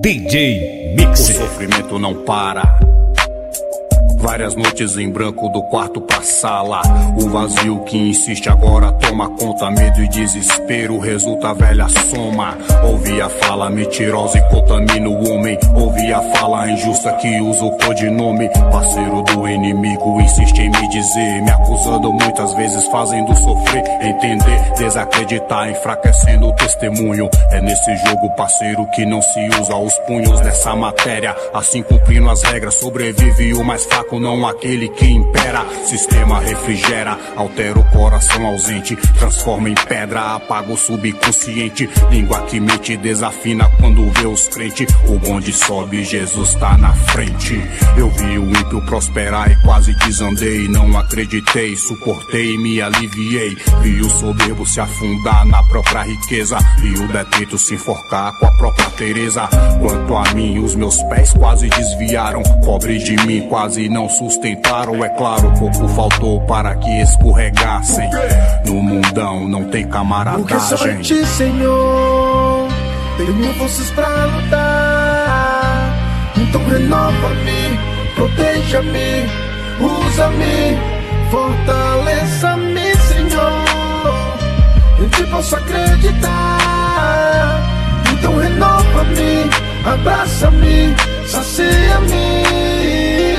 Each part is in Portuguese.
DJ Mix. O sofrimento não para. Várias noites em branco do quarto pra sala. O vazio que insiste agora toma conta. Medo e desespero resulta a velha soma. Ouvi a fala mentirosa e contamina o homem. Ouvi a fala injusta que usa o codinome. Parceiro do inimigo insiste em me dizer, me acusando muitas vezes, fazendo sofrer. Entender, desacreditar, enfraquecendo o testemunho. É nesse jogo, parceiro, que não se usa os punhos nessa matéria. Assim cumprindo as regras, sobrevive o mais fraco, não aquele que impera. Sistema refrigera, altera o coração ausente, transforma em pedra, apaga o subconsciente. Língua que mente desafina quando vê os crentes. O bonde sobe, Jesus tá na frente. Eu vi o ímpio prosperar e quase desandei. Não acreditei, suportei e me aliviei. Vi o soberbo se afundar na própria riqueza. Vi o detento se enforcar com a própria Teresa. Quanto a mim, os meus pés quase desviaram. Pobres de mim quase não sustentaram. É claro, pouco faltou para que escorregassem. No mundão não tem camaradagem. Porque só em ti, Senhor, tenho forças pra lutar. Então renova-me, proteja-me, usa-me, fortaleça-me, Senhor. Em ti posso acreditar. Então renova-me, abraça-me, sacia-me.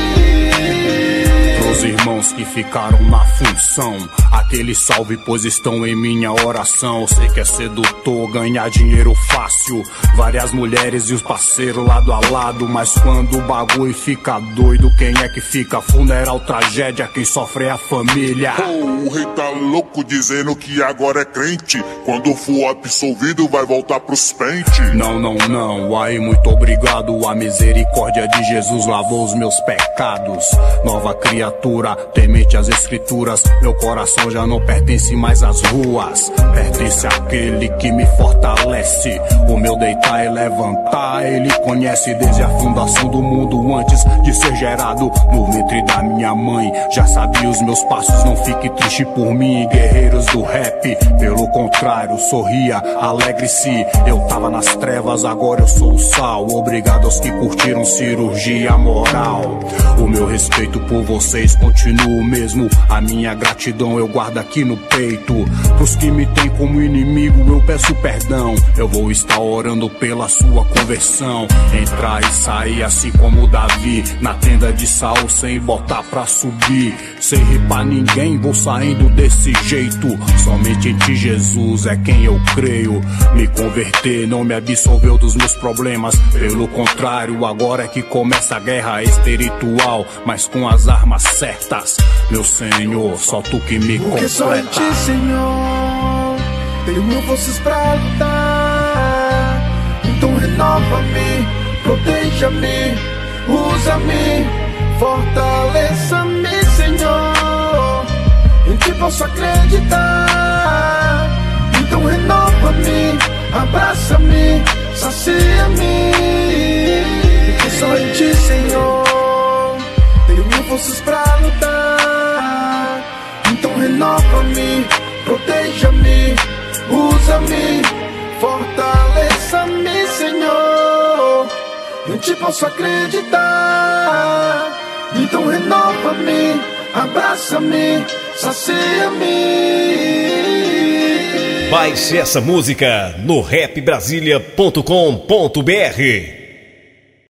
Os irmãos que ficaram na função, aquele salve pois estão em minha oração. Sei que é sedutor ganhar dinheiro fácil, várias mulheres e os parceiros lado a lado. Mas quando o bagulho fica doido, quem é que fica? Funeral, tragédia, quem sofre é a família. O rei tá louco dizendo que agora é crente. Quando for absolvido vai voltar pros pentes. Não, não, não, aí muito obrigado. A misericórdia de Jesus lavou os meus pecados. Nova criatura, temente às escrituras. Meu coração já não pertence mais às ruas, pertence àquele que me fortalece. O meu deitar e levantar ele conhece desde a fundação do mundo. Antes de ser gerado no ventre da minha mãe, já sabia os meus passos, não fique triste por mim. Guerreiros do rap, pelo contrário, sorria, alegre-se. Eu tava nas trevas, agora eu sou o sal. Obrigado aos que curtiram cirurgia moral. O meu respeito por vocês continua o mesmo. A minha gratidão eu guardo aqui no peito. Pros que me têm como inimigo eu peço perdão. Eu vou estar orando pela sua conversão. Entrar e sair assim como Davi na tenda de Saul sem botar pra subir. Sem rir pra ninguém vou saindo desse jeito. Somente em ti, Jesus, é quem eu creio. Me converter não me absolveu dos meus problemas. Pelo contrário, agora é que começa a guerra espiritual, mas com as armas certas. Meu Senhor, só tu que me completa. Porque só em ti, Senhor, tenho forças pra lutar. Então renova-me, proteja-me, usa-me, fortaleça-me, Senhor. Em ti posso acreditar. Então renova-me, abraça-me, sacia-me. Porque só em ti, Senhor, tenho forças pra lutar. Então renova-me, proteja-me, usa-me, fortaleça-me, Senhor. Em ti posso acreditar. Então renova-me, abraça-me, sacia-me. Baixe essa música no rapbrasilia.com.br.